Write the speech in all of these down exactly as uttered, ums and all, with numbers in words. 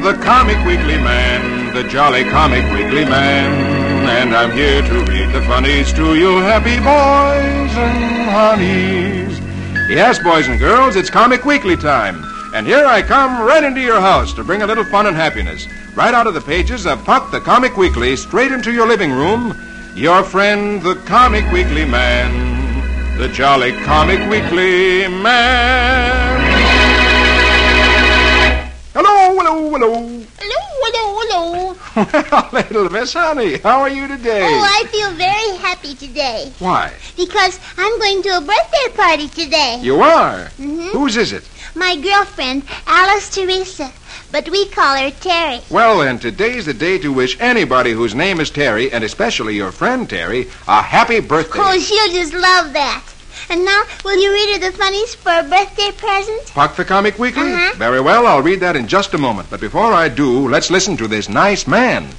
the Comic Weekly Man, the jolly Comic Weekly Man, and I'm here to read the funnies to you happy boys and honeys. Yes, boys and girls, it's Comic Weekly time, and here I come right into your house to bring a little fun and happiness, right out of the pages of Puck the Comic Weekly, straight into your living room. Your friend, the Comic Weekly Man, the jolly Comic Weekly Man. Hello, hello, hello. Hello, hello, hello. Well, little Miss Honey, how are you today? Oh, I feel very happy today. Why? Because I'm going to a birthday party today. You are? Mm-hmm. Whose is it? My girlfriend, Alice Teresa. But we call her Terry. Well, then, today's the day to wish anybody whose name is Terry, and especially your friend Terry, a happy birthday. Oh, she'll just love that. And now, will you read her the funnies for a birthday present? Puck the Comic Weekly? Uh-huh. Very well, I'll read that in just a moment. But before I do, let's listen to this nice man.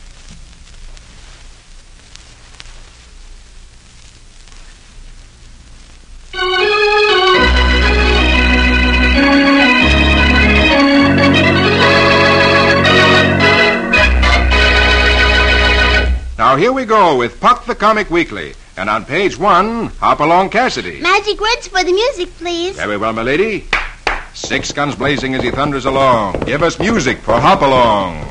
Now, here we go with Puck the Comic Weekly. And on page one, Hop-Along Cassidy. Magic words for the music, please. Very well, my lady. Six guns blazing as he thunders along. Give us music for Hop-Along.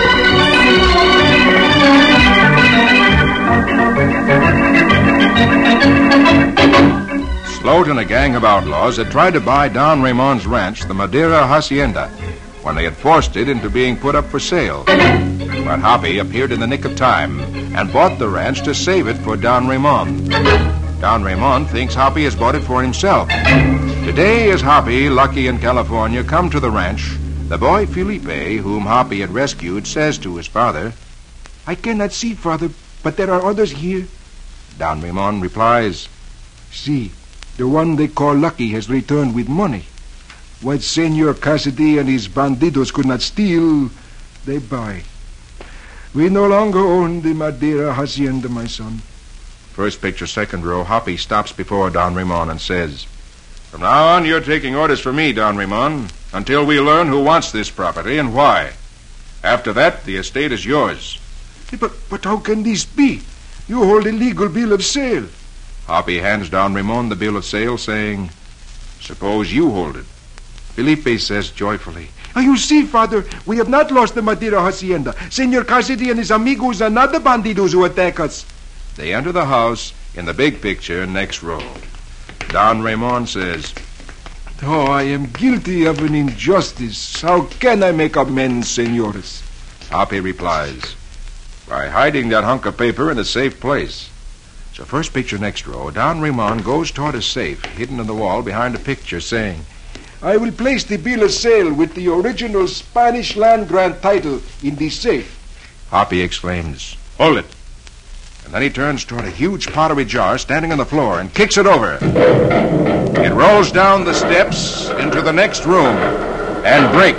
Sloat and a gang of outlaws had tried to buy Don Ramon's ranch, the Madeira Hacienda, when they had forced it into being put up for sale. But Hoppy appeared in the nick of time and bought the ranch to save it for Don Ramon. Don Ramon thinks Hoppy has bought it for himself. Today, as Hoppy, lucky in California, come to the ranch, the boy Felipe, whom Hoppy had rescued, says to his father, I cannot see, Father, but there are others here. Don Ramon replies, See, the one they call Lucky has returned with money. What Senor Cassidy and his bandidos could not steal, they buy. We no longer own the Madeira Hacienda, my son. First picture, second row, Hoppy stops before Don Ramon and says, From now on, you're taking orders from me, Don Ramon, until we learn who wants this property and why. After that, the estate is yours. But, but how can this be? You hold a legal bill of sale. Hoppy hands Don Ramon the bill of sale, saying, Suppose you hold it. Felipe says joyfully, oh, you see, Father, we have not lost the Madeira Hacienda. Senor Cassidy and his amigos are not the bandidos who attack us. They enter the house in the big picture next row. Don Ramon says, Oh, I am guilty of an injustice. How can I make amends, senores? Hoppy replies, By hiding that hunk of paper in a safe place. So first picture next row, Don Ramon goes toward a safe hidden in the wall behind a picture, saying, I will place the bill of sale with the original Spanish land grant title in the safe. Hoppy exclaims, Hold it. And then he turns toward a huge pottery jar standing on the floor and kicks it over. It rolls down the steps into the next room and breaks.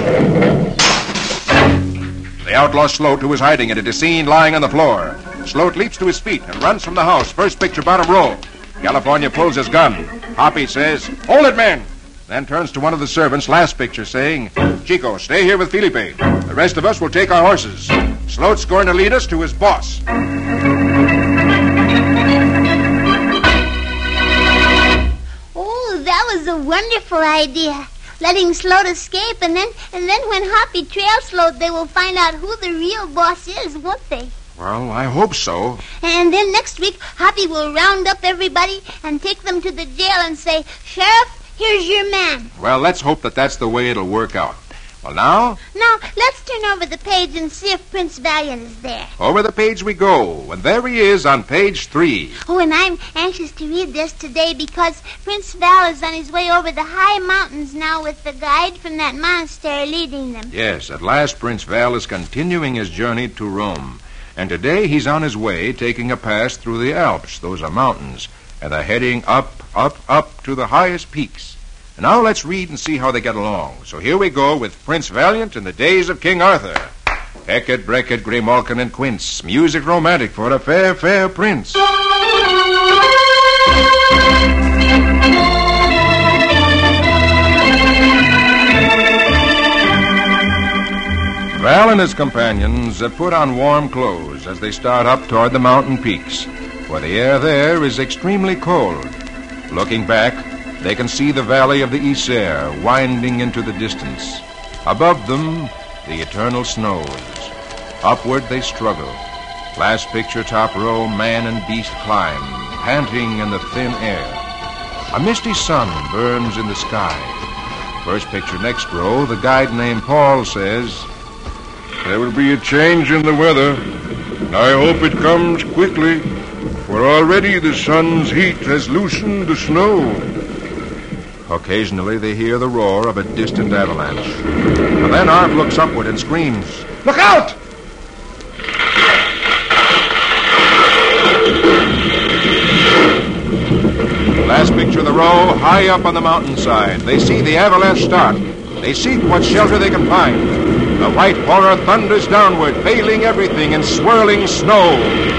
The outlaw Sloat, who is hiding in it, is seen lying on the floor. Sloat leaps to his feet and runs from the house, first picture, bottom row. California pulls his gun. Hoppy says, Hold it, men! Then turns to one of the servants, last picture, saying, Chico, stay here with Felipe. The rest of us will take our horses. Sloat's going to lead us to his boss. Oh, that was a wonderful idea. Letting Sloat escape, and then and then when Hoppy trails Sloat, they will find out who the real boss is, won't they? Well, I hope so. And then next week, Hoppy will round up everybody and take them to the jail and say, Sheriff, here's your man. Well, let's hope that that's the way it'll work out. Well, now? Now, let's turn over the page and see if Prince Valiant is there. Over the page we go, and there he is on page three. Oh, and I'm anxious to read this today because Prince Val is on his way over the high mountains now with the guide from that monastery leading them. Yes, at last Prince Val is continuing his journey to Rome. And today he's on his way taking a pass through the Alps. Those are mountains. And they're heading up, up, up to the highest peaks. And now let's read and see how they get along. So here we go with Prince Valiant in the days of King Arthur. Hecate, Brechet, Grimalkin, and Quince. Music romantic for a fair, fair prince. Val and his companions have put on warm clothes as they start up toward the mountain peaks, where the air there is extremely cold. Looking back, they can see the valley of the Isère winding into the distance. Above them, the eternal snows. Upward they struggle. Last picture, top row, man and beast climb, panting in the thin air. A misty sun burns in the sky. First picture, next row, the guide named Paul says, "There will be a change in the weather. I hope it comes quickly, for already the sun's heat has loosened the snow." Occasionally they hear the roar of a distant avalanche. And then Arp looks upward and screams, "Look out!" Last picture of the row, high up on the mountainside. They see the avalanche start. They seek what shelter they can find. The white horror thunders downward, veiling everything in swirling snow.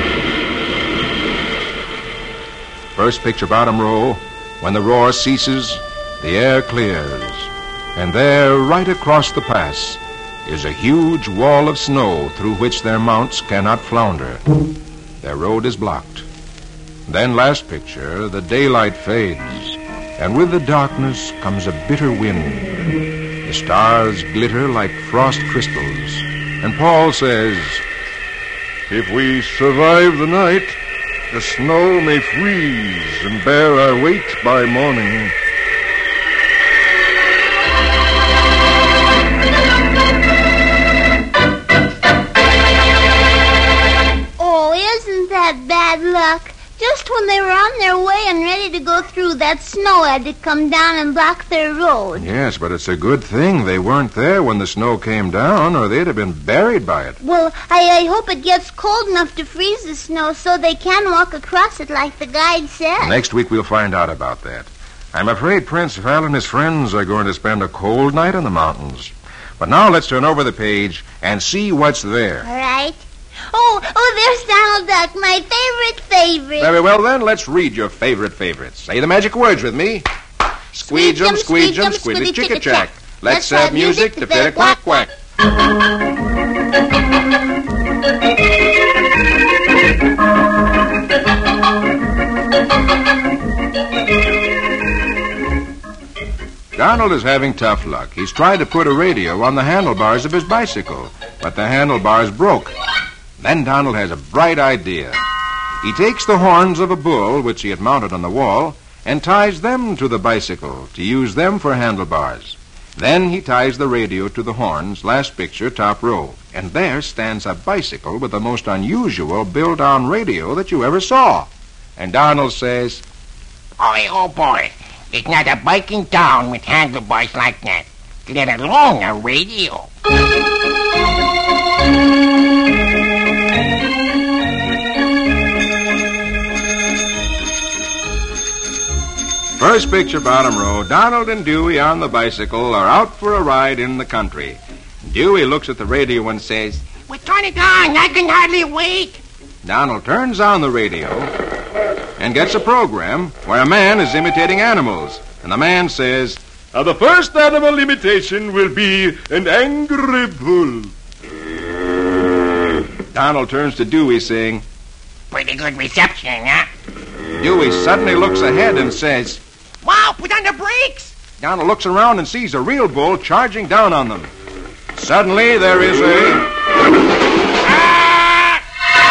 First picture, bottom row. When the roar ceases, the air clears. And there, right across the pass, is a huge wall of snow through which their mounts cannot flounder. Their road is blocked. Then, last picture, the daylight fades, and with the darkness comes a bitter wind. The stars glitter like frost crystals, and Paul says, "If we survive the night, the snow may freeze and bear our weight by morning." Oh, isn't that bad luck? Just when they were on their way and ready to go through, that snow had to come down and block their road. Yes, but it's a good thing they weren't there when the snow came down, or they'd have been buried by it. Well, I, I hope it gets cold enough to freeze the snow so they can walk across it like the guide said. Next week we'll find out about that. I'm afraid Prince Val and his friends are going to spend a cold night in the mountains. But now let's turn over the page and see what's there. All right. Oh, oh, there's Donald Duck, my favorite favorite. Very well, then, let's read your favorite favorites. Say the magic words with me. Squeege-em, squeege-em, squiddy-chick-a-chack. Let's have music to fit a quack-quack. Donald is having tough luck. He's tried to put a radio on the handlebars of his bicycle, but the handlebars broke. Then Donald has a bright idea. He takes the horns of a bull, which he had mounted on the wall, and ties them to the bicycle to use them for handlebars. Then he ties the radio to the horns, last picture, top row. And there stands a bicycle with the most unusual built-on radio that you ever saw. And Donald says, "Boy, oh boy, there's not a bike in town with handlebars like that, let alone a radio." First picture, bottom row. Donald and Dewey on the bicycle are out for a ride in the country. Dewey looks at the radio and says, "Well, turn it on. I can hardly wait." Donald turns on the radio and gets a program where a man is imitating animals. And the man says, Uh, the first animal imitation will be an angry bull. Donald turns to Dewey saying, Pretty good reception, huh? Dewey suddenly looks ahead and says, Wow, put on the brakes. Donald looks around and sees a real bull charging down on them. Suddenly there is a... Ah!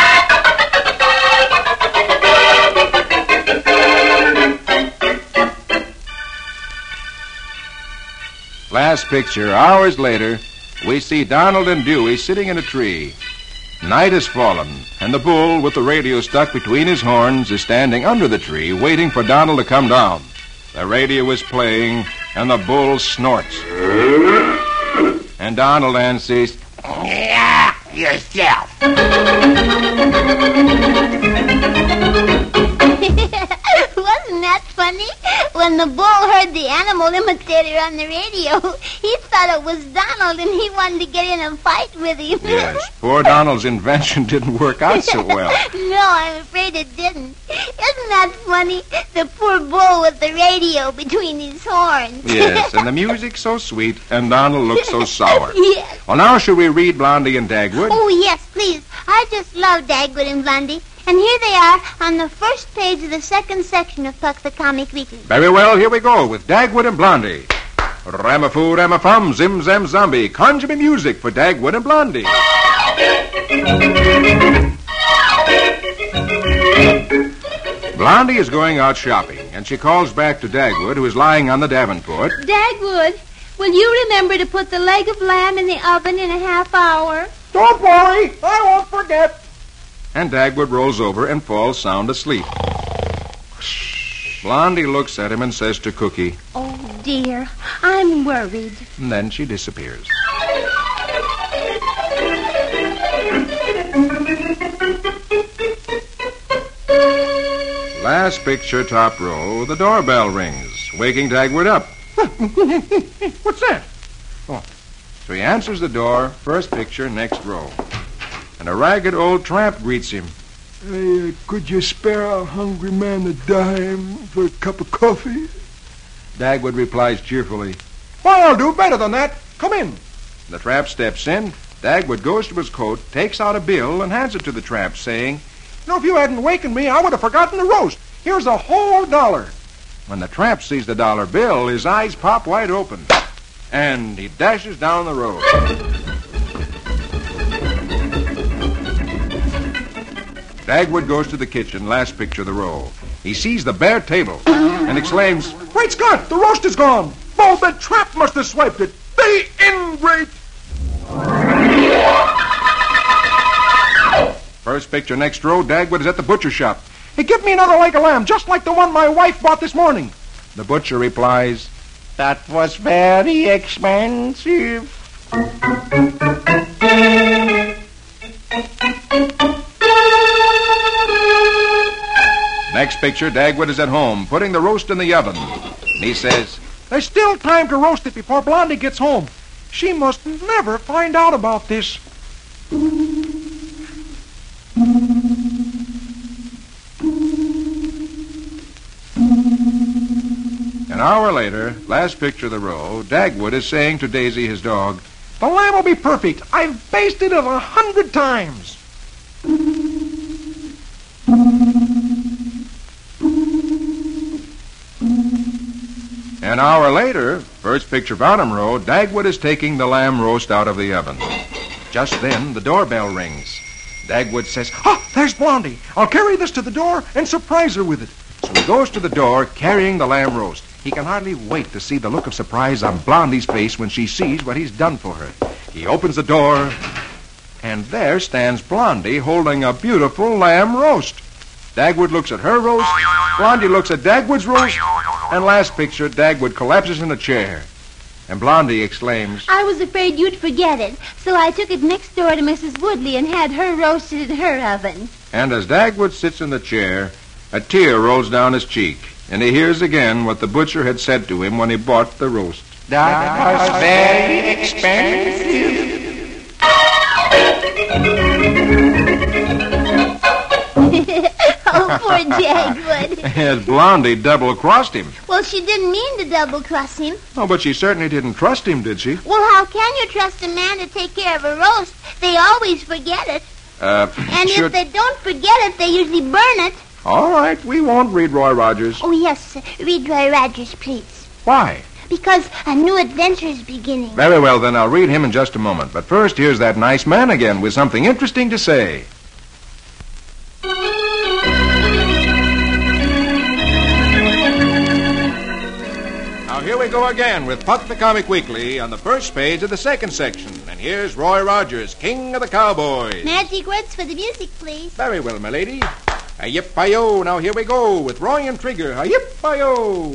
Last picture, hours later, we see Donald and Dewey sitting in a tree. Night has fallen, and the bull, with the radio stuck between his horns, is standing under the tree, waiting for Donald to come down. The radio is playing, and the bull snorts. And Donald answers, Yeah, yourself. Wasn't that funny? When the bull heard the animal animal imitator on the radio. He thought it was Donald, and he wanted to get in a fight with him. Yes, poor Donald's invention didn't work out so well. No, I'm afraid it didn't. Isn't that funny? The poor bull with the radio between his horns. Yes, and the music so sweet, and Donald looked so sour. Yes. Well, now should we read Blondie and Dagwood? Oh, yes, please. I just love Dagwood and Blondie. And here they are on the first page of the second section of Puck the Comic Weekly. Very well, here we go with Dagwood and Blondie. Ramafoo, Ramafum, Zim Zam Zombie. Conjure me music for Dagwood and Blondie. Blondie is going out shopping, and she calls back to Dagwood, who is lying on the Davenport. Dagwood, will you remember to put the leg of lamb in the oven in a half hour? Don't worry, I won't forget. And Dagwood rolls over and falls sound asleep. Blondie looks at him and says to Cookie, Oh, dear, I'm worried. and then she disappears. Last picture, top row, the doorbell rings, waking Dagwood up. What's that? Oh. So he answers the door, first picture, next row. And a ragged old tramp greets him. Hey, uh, could you spare a hungry man a dime for a cup of coffee? Dagwood replies cheerfully. Well, I'll do better than that. Come in. The tramp steps in. Dagwood goes to his coat, takes out a bill, and hands it to the tramp, saying, You know, if you hadn't wakened me, I would have forgotten the roast. Here's a whole dollar. When the tramp sees the dollar bill, his eyes pop wide open. And he dashes down the road. Dagwood goes to the kitchen, last picture of the row. He sees the bare table and exclaims, Great Scott, the roast is gone. Oh, the tramp must have swiped it. The ingrate. First picture, next row, Dagwood is at the butcher shop. Hey, give me another leg of lamb, just like the one my wife bought this morning. The butcher replies, That was very expensive. Next picture, Dagwood is at home, putting the roast in the oven. And he says, There's still time to roast it before Blondie gets home. She must never find out about this. An hour later, last picture of the row, Dagwood is saying to Daisy, his dog, The lamb will be perfect. I've basted it a hundred times. An hour later, first picture bottom row, Dagwood is taking the lamb roast out of the oven. Just then, the doorbell rings. Dagwood says, Ah, there's Blondie. I'll carry this to the door and surprise her with it. So he goes to the door, carrying the lamb roast. He can hardly wait to see the look of surprise on Blondie's face when she sees what he's done for her. He opens the door, and there stands Blondie holding a beautiful lamb roast. Dagwood looks at her roast, Blondie looks at Dagwood's roast, and last picture, Dagwood collapses in a chair. And Blondie exclaims, I was afraid you'd forget it, so I took it next door to Missus Woodley and had her roasted in her oven. And as Dagwood sits in the chair, a tear rolls down his cheek, and he hears again what the butcher had said to him when he bought the roast. That was very expensive. Oh, poor Dagwood. As Blondie double-crossed him. Well, she didn't mean to double-cross him. Oh, but she certainly didn't trust him, did she? Well, how can you trust a man to take care of a roast? They always forget it. Uh, And should... if they don't forget it, they usually burn it. All right, we won't read Roy Rogers. Oh, yes. Read Roy Rogers, please. Why? Because a new adventure is beginning. Very well, then I'll read him in just a moment. But first, here's that nice man again with something interesting to say. Now, here we go again with Puck the Comic Weekly on the first page of the second section. And here's Roy Rogers, King of the Cowboys. Magic words for the music, please. Very well, my lady. A-yip-hi-yo. Now, here we go with Roy and Trigger. A-yip-hi-yo.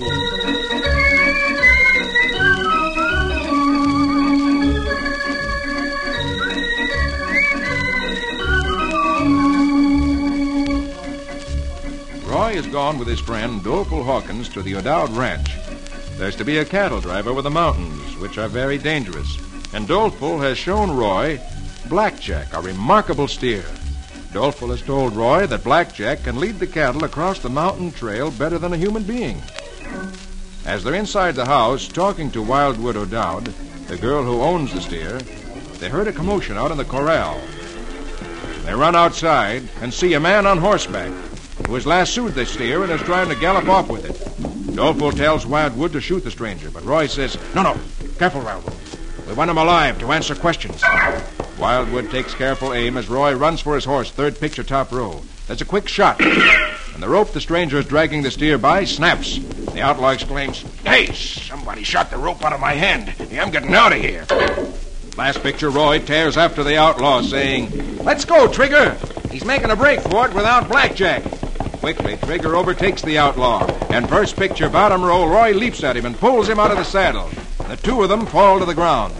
Roy has gone with his friend Doleful Hawkins to the O'Dowd Ranch. There's to be a cattle drive over the mountains, which are very dangerous. And Doleful has shown Roy Blackjack, a remarkable steer. Doleful has told Roy that Blackjack can lead the cattle across the mountain trail better than a human being. As they're inside the house talking to Wildwood O'Dowd, the girl who owns the steer, they heard a commotion out in the corral. They run outside and see a man on horseback who has lassoed the steer and is trying to gallop off with it. Doleful tells Wildwood to shoot the stranger, but Roy says, "No, no, careful, Wildwood. We want him alive to answer questions." Wildwood takes careful aim as Roy runs for his horse, third picture top row. There's a quick shot, and the rope the stranger is dragging the steer by snaps. The outlaw exclaims, "Hey, somebody shot the rope out of my hand. I'm getting out of here." Last picture, Roy tears after the outlaw, saying, "Let's go, Trigger. He's making a break for it without Blackjack." Quickly, Trigger overtakes the outlaw, and first picture, bottom row, Roy leaps at him and pulls him out of the saddle. The two of them fall to the ground.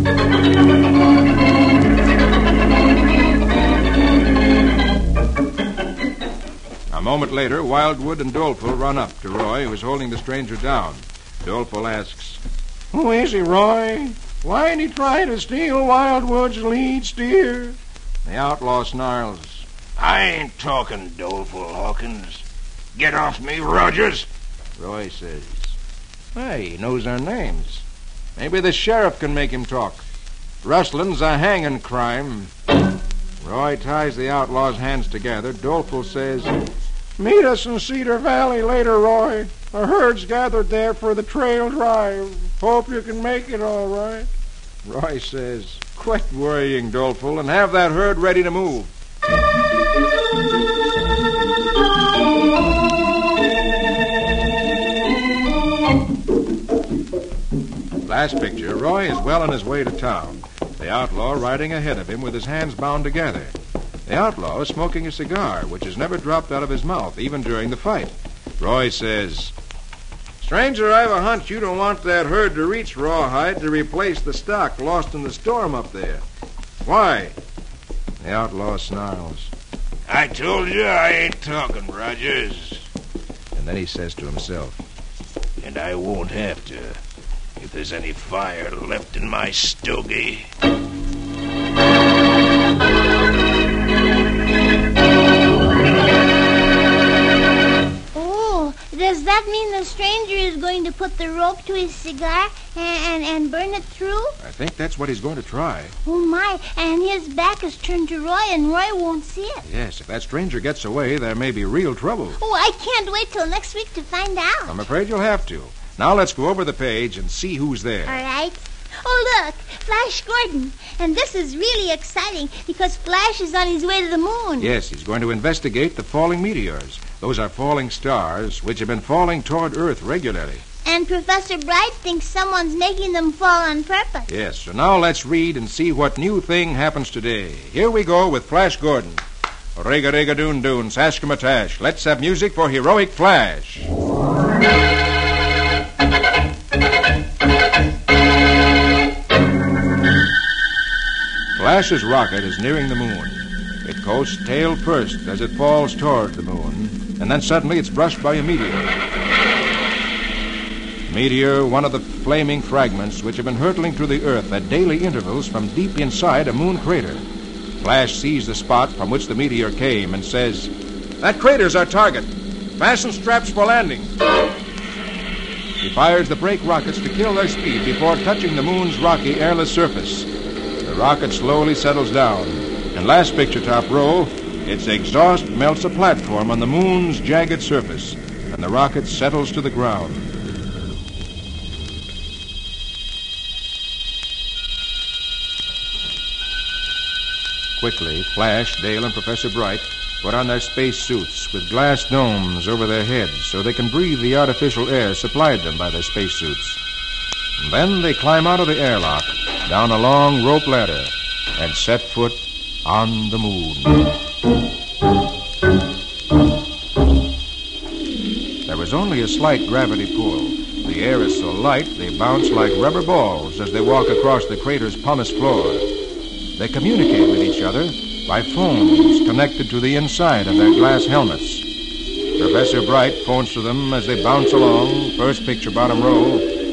A moment later, Wildwood and Doleful run up to Roy, who is holding the stranger down. Doleful asks, "Who is he, Roy? Why ain't he trying to steal Wildwood's lead steer?" The outlaw snarls, "I ain't talking, Doleful Hawkins. Get off me, Rogers." Roy says, "Hey, he knows our names. Maybe the sheriff can make him talk. Rustling's a hanging crime." Roy ties the outlaw's hands together. Doleful says, "Meet us in Cedar Valley later, Roy. Our herd's gathered there for the trail drive. Hope you can make it all right." Roy says, "Quit worrying, Doleful, and have that herd ready to move." Last picture, Roy is well on his way to town. The outlaw riding ahead of him with his hands bound together. The outlaw is smoking a cigar, which has never dropped out of his mouth, even during the fight. Roy says, "Stranger, I've a hunch you don't want that herd to reach Rawhide to replace the stock lost in the storm up there. Why?" The outlaw snarls, "I told you I ain't talking, Rogers." And then he says to himself, "And I won't have to, if there's any fire left in my stogie." Oh, does that mean the stranger is going to put the rope to his cigar and, and, and burn it through? I think that's what he's going to try. Oh, my, and his back is turned to Roy, and Roy won't see it. Yes, if that stranger gets away, there may be real trouble. Oh, I can't wait till next week to find out. I'm afraid you'll have to. Now let's go over the page and see who's there. All right. Oh, look, Flash Gordon. And this is really exciting because Flash is on his way to the moon. Yes, he's going to investigate the falling meteors. Those are falling stars which have been falling toward Earth regularly. And Professor Bright thinks someone's making them fall on purpose. Yes, so now let's read and see what new thing happens today. Here we go with Flash Gordon. Riga-riga-doon-doon, sash-ka-matash. Let's have music for Heroic Flash. Flash's rocket is nearing the moon. It coasts tail first as it falls toward the moon, and then suddenly it's brushed by a meteor. Meteor, one of the flaming fragments which have been hurtling through the earth at daily intervals from deep inside a moon crater. Flash sees the spot from which the meteor came and says, "That crater's our target. Fasten straps for landing." He fires the brake rockets to kill their speed before touching the moon's rocky, airless surface. The rocket slowly settles down, and last picture top row, its exhaust melts a platform on the moon's jagged surface, and the rocket settles to the ground. Quickly, Flash, Dale, and Professor Bright put on their space suits with glass domes over their heads so they can breathe the artificial air supplied them by their space suits. And then they climb out of the airlock, down a long rope ladder, and set foot on the moon. There was only a slight gravity pull. The air is so light they bounce like rubber balls as they walk across the crater's pumice floor. They communicate with each other by phones connected to the inside of their glass helmets. Professor Bright phones to them as they bounce along, first picture bottom row,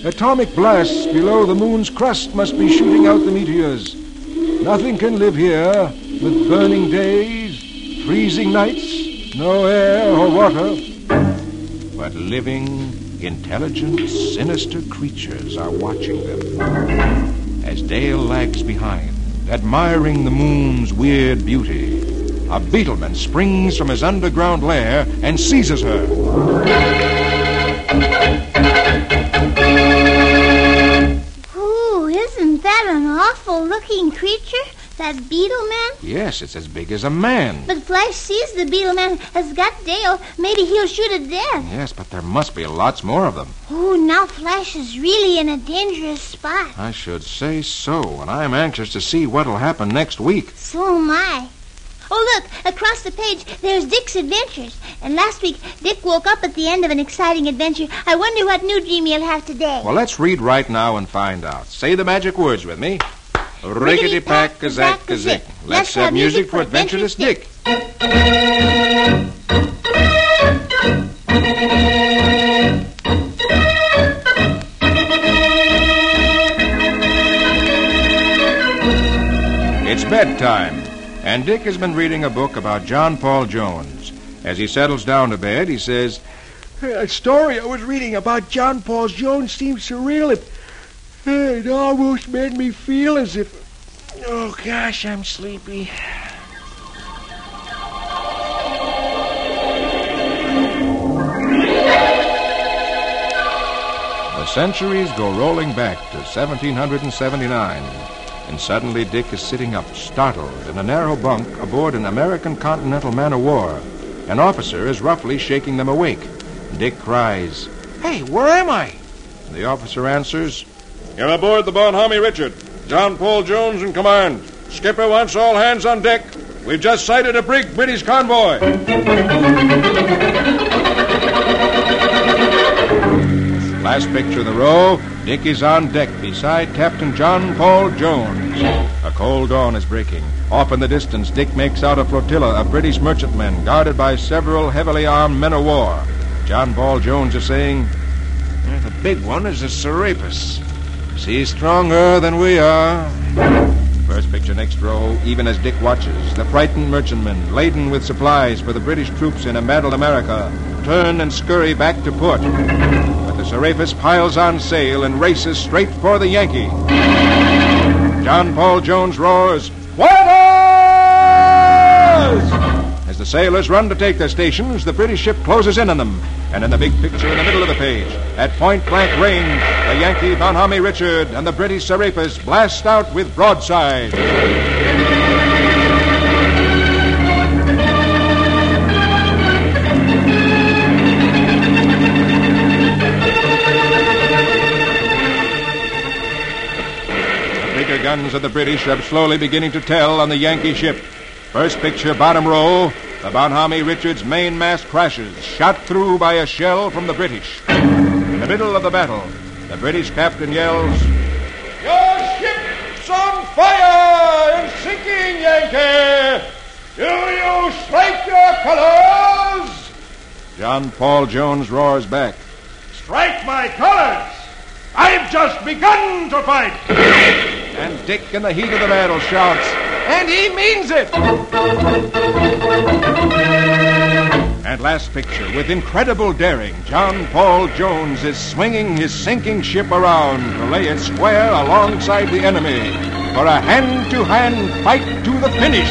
Atomic blasts below the moon's crust must be shooting out the meteors. Nothing can live here with burning days, freezing nights, no air or water. But living, intelligent, sinister creatures are watching them. As Dale lags behind, admiring the moon's weird beauty, a beetleman springs from his underground lair and seizes her. Ooh, isn't that an awful-looking creature? That beetle man? Yes, it's as big as a man. But Flash sees the beetle man has got Dale. Maybe he'll shoot it dead. Yes, but there must be lots more of them. Oh, now Flash is really in a dangerous spot. I should say so, and I'm anxious to see what'll happen next week. So am I. Oh, look, across the page, there's Dick's Adventures. And last week, Dick woke up at the end of an exciting adventure. I wonder what new dream he'll have today. Well, let's read right now and find out. Say the magic words with me. Rickety-pack, kazak, kazik. Let's have music for Adventurous Dick. It's bedtime, and Dick has been reading a book about John Paul Jones. As he settles down to bed, he says, A story I was reading about John Paul Jones seemed surreal. It, it almost made me feel as if... Oh, gosh, I'm sleepy. The centuries go rolling back to seventeen seventy-nine, and suddenly Dick is sitting up, startled, in a narrow bunk aboard an American Continental man-of-war. An officer is roughly shaking them awake. Dick cries, "Hey, where am I?" The officer answers, "You're aboard the Bonhomme Richard. John Paul Jones in command. Skipper wants all hands on deck. We've just sighted a brig British convoy." Last picture in the row, Dick is on deck beside Captain John Paul Jones. A cold dawn is breaking. Off in the distance, Dick makes out a flotilla of British merchantmen guarded by several heavily armed men of war. John Paul Jones is saying, "The big one is a Serapis. She's stronger than we are." First picture next row, even as Dick watches, the frightened merchantmen, laden with supplies for the British troops in embattled America, turn and scurry back to port. But the Serapis piles on sail and races straight for the Yankee. John Paul Jones roars, "Quarters!" As the sailors run to take their stations, the British ship closes in on them. And in the big picture in the middle of the page, at point-blank range, the Yankee Bonhomme Richard and the British Serapis blast out with broadside. The bigger guns of the British are slowly beginning to tell on the Yankee ship. First picture, bottom row, the Bonhomme Richard's mainmast crashes, shot through by a shell from the British. In the middle of the battle, the British captain yells, "Your ship's on fire and sinking, Yankee! Do you strike your colors?" John Paul Jones roars back, "Strike my colors! I've just begun to fight!" And Dick, in the heat of the battle, shouts, "And he means it!" And last picture, with incredible daring, John Paul Jones is swinging his sinking ship around to lay it square alongside the enemy for a hand-to-hand fight to the finish.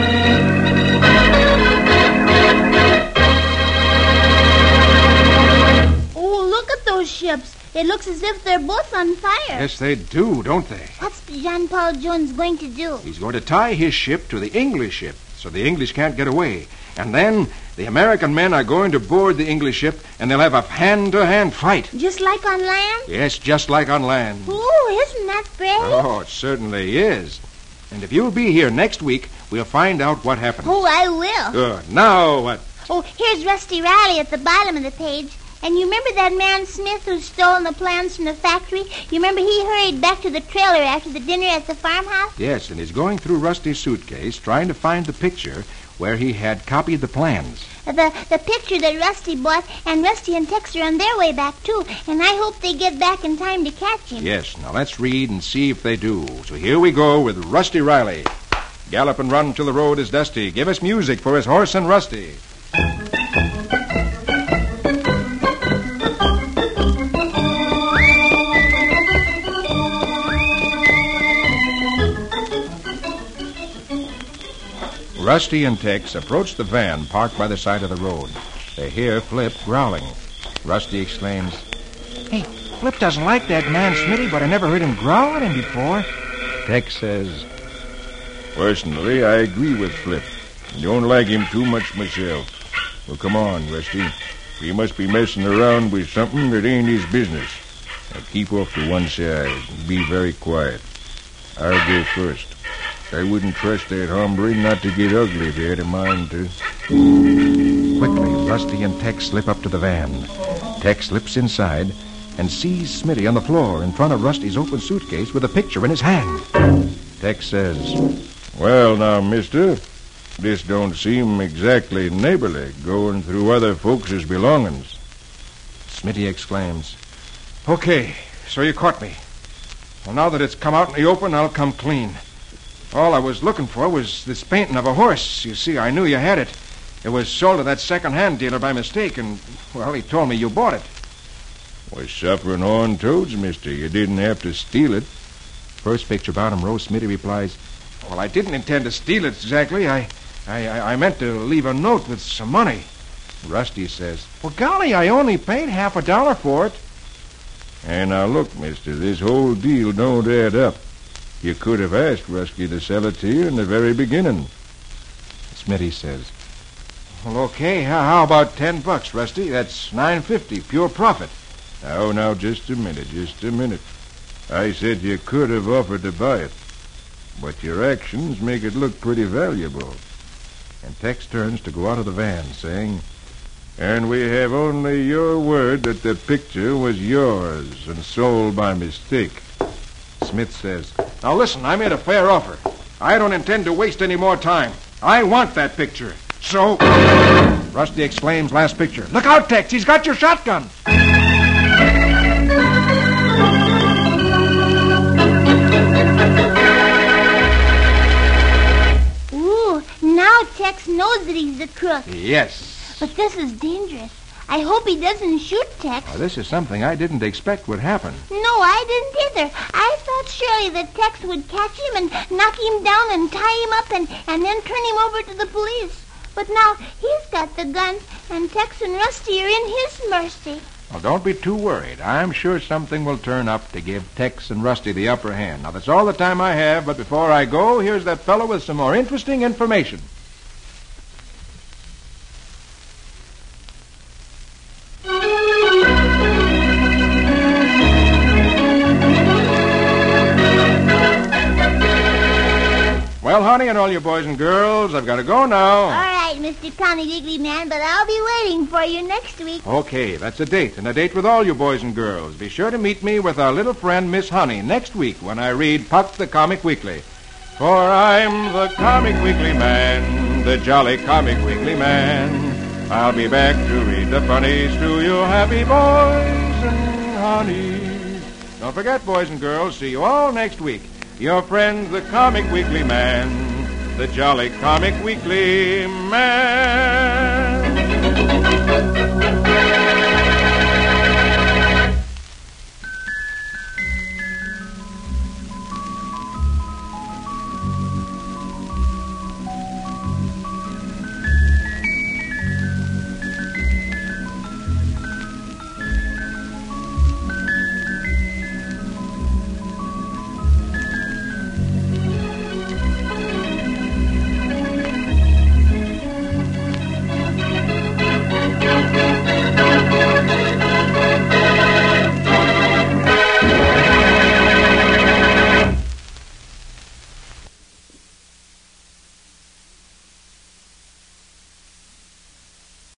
Oh, look at those ships. It looks as if they're both on fire. Yes, they do, don't they? What's John Paul Jones going to do? He's going to tie his ship to the English ship so the English can't get away. And then the American men are going to board the English ship, and they'll have a hand-to-hand fight. Just like on land? Yes, just like on land. Ooh, isn't that brave? Oh, it certainly is. And if you'll be here next week, we'll find out what happens. Oh, I will. Good. Now what? Oh, here's Rusty Riley at the bottom of the page. And you remember that man Smith who's stolen the plans from the factory? You remember he hurried back to the trailer after the dinner at the farmhouse? Yes, and he's going through Rusty's suitcase trying to find the picture where he had copied the plans. The the picture that Rusty bought, and Rusty and Tex are on their way back, too. And I hope they get back in time to catch him. Yes, now let's read and see if they do. So here we go with Rusty Riley. Gallop and run till the road is dusty. Give us music for his horse and Rusty. Rusty and Tex approach the van parked by the side of the road. They hear Flip growling. Rusty exclaims, "Hey, Flip doesn't like that man, Smitty, but I never heard him growl at him before." Tex says, "Personally, I agree with Flip. I don't like him too much myself. Well, come on, Rusty. He must be messing around with something that ain't his business. Now keep off to one side and be very quiet. I'll go first. I wouldn't trust that hombre not to get ugly there to mine, too." Quickly, Rusty and Tex slip up to the van. Tex slips inside and sees Smitty on the floor in front of Rusty's open suitcase with a picture in his hand. Tex says, "Well, now, mister, this don't seem exactly neighborly, going through other folks' belongings." Smitty exclaims, "Okay, so you caught me. Well, now that it's come out in the open, I'll come clean. All I was looking for was this painting of a horse. You see, I knew you had it. It was sold to that second-hand dealer by mistake, and, well, he told me you bought it." "Was suffering on toads, mister. You didn't have to steal it." First picture bottom row, Smitty replies, "Well, I didn't intend to steal it exactly. I, I, I meant to leave a note with some money." Rusty says, "Well, golly, I only paid half a dollar for it." "Hey, now look, mister, this whole deal don't add up. You could have asked Rusty to sell it to you in the very beginning." Smitty says, "Well, okay, how, how about ten bucks, Rusty? That's nine fifty, pure profit." Now, now, just a minute, just a minute. I said you could have offered to buy it, but your actions make it look pretty valuable. And Tex turns to go out of the van, saying, "And we have only your word that the picture was yours and sold by mistake." Smith says, "Now listen, I made a fair offer. I don't intend to waste any more time. I want that picture. So..." Rusty exclaims, "Last picture. Look out, Tex, he's got your shotgun." Ooh, now Tex knows that he's the crook. Yes. But this is dangerous. I hope he doesn't shoot Tex. Now, this is something I didn't expect would happen. No, I didn't either. I thought surely that Tex would catch him and knock him down and tie him up and, and then turn him over to the police. But now he's got the gun, and Tex and Rusty are in his mercy. Well, don't be too worried. I'm sure something will turn up to give Tex and Rusty the upper hand. Now, that's all the time I have, but before I go, here's that fellow with some more interesting information. Well, honey, and all you boys and girls, I've got to go now. All right, Mister Tommy Wiggly Man, but I'll be waiting for you next week. Okay, that's a date, and a date with all you boys and girls. Be sure to meet me with our little friend, Miss Honey, next week when I read Puck the Comic Weekly. For I'm the Comic Weekly Man, the jolly Comic Weekly Man. I'll be back to read the funnies to you happy boys and honeys. Don't forget, boys and girls, see you all next week. Your friend, the Comic Weekly Man, the jolly Comic Weekly Man.